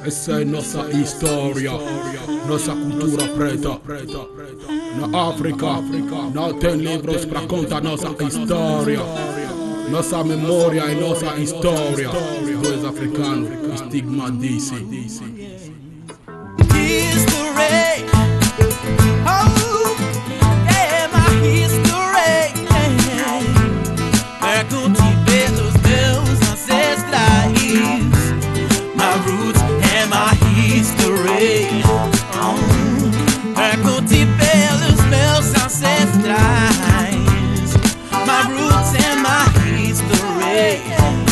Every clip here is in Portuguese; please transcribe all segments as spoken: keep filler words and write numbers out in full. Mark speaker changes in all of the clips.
Speaker 1: Essa é nossa história, nossa cultura preta. Na África não tem livros para contar nossa história. Nossa memória é nossa história. Dois africanos, estigma disse.
Speaker 2: History, oh, yeah, my history. Pergunte pelos meus ancestrais. My roots and my history. Oh, pergunte pelos meus ancestrais. My roots and my history.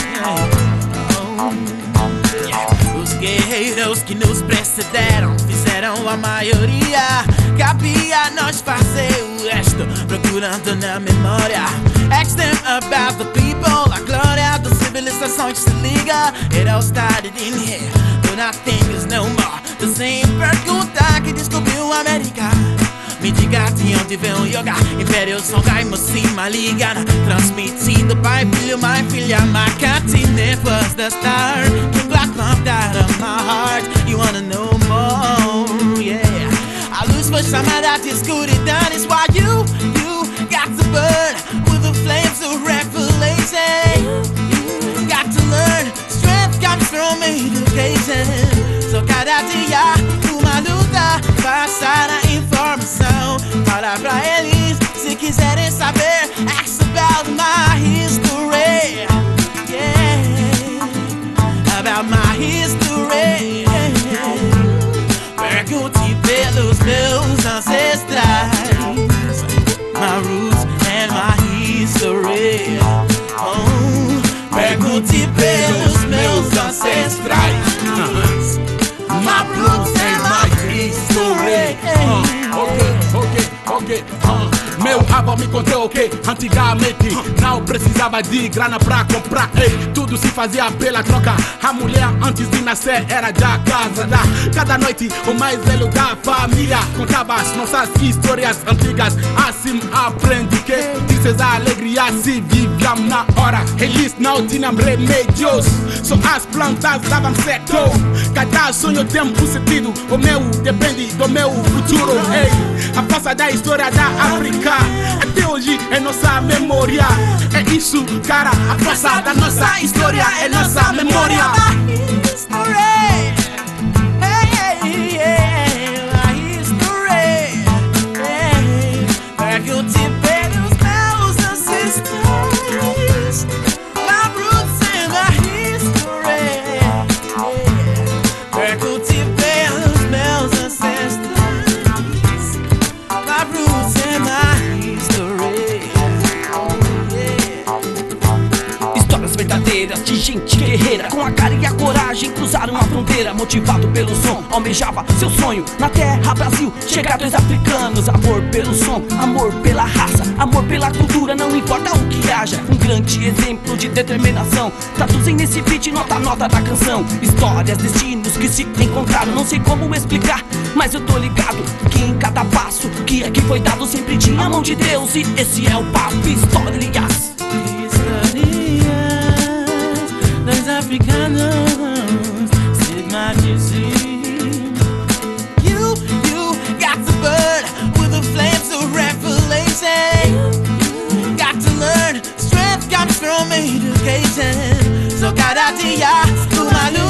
Speaker 2: Oh, yeah. Os guerreiros que nos precederam fizeram a maioria. Cabia nós fazer o resto, procurando na memória. Ask them about the people, a glória da civilização que se liga. It all started in here, but nothing is no more the same. Pergunta que descobriu a América. Me diga de onde vem o yoga. Império Songhai, Mossima, Ligana. Transmitido pai, filho, mãe, filha, Makatine was the star. King Black pumped out of my heart. You wanna know more, yeah. A luz foi chamada de escuridão. It's why you, you got to burn with the flames of revelation. You got to learn, strength comes from education. So cada dia uma luta, passar a informação. Fala pra eles, se quiserem saber. Ask about my history, yeah. About my history, yeah. Pergunte pelos meus ancestrais. My roots and my history. Oh, pergunte pelos meus ancestrais. My roots and my history.
Speaker 1: Uh, ok, ok, ok. Uh. Meu avô me contou que antigamente não precisava de grana pra comprar, ei, tudo se fazia pela troca. A mulher antes de nascer era da casa da. Cada noite o mais velho da família contava as nossas histórias antigas. Assim aprendi que tristeza, alegria se viviam na hora. Eles não tinham remédios, só as plantas davam certo. Cada sonho tem um sentido, o meu depende do meu futuro, ei. A força da história da África até hoje é nossa memória. É isso, cara, a força da nossa história é nossa memória.
Speaker 3: De gente guerreira, com a cara e a coragem cruzaram a fronteira. Motivado pelo som, almejava seu sonho. Na terra Brasil, chegar dois africanos. Amor pelo som, amor pela raça, amor pela cultura, não importa o que haja. Um grande exemplo de determinação. Traduzem nesse beat nota a nota da canção. Histórias, destinos que se encontraram. Não sei como explicar, mas eu tô ligado que em cada passo que aqui foi dado sempre tinha a mão de Deus. E esse é o papo Histórias.
Speaker 2: Dois africanos, stigma disease. You, you got to burn with the flames of revelation. Got to learn, strength comes from education. So cada dia uma luta.